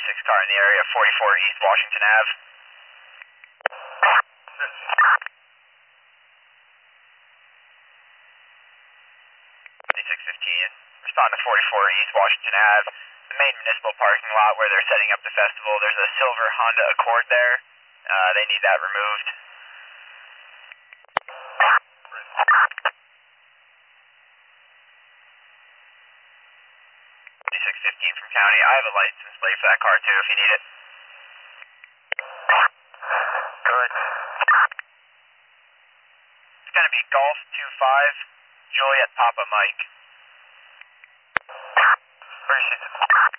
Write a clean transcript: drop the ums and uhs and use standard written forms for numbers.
car in the area, 44 East Washington Ave. 2615, respond to 44 East Washington Ave, the main municipal parking lot where they're setting up the festival. There's a silver Honda Accord there. They need that removed. 2615 from County. I have a license plate for that car too if you need it. Good. It's going to be Golf 25, Juliet Papa Mike. Appreciate it.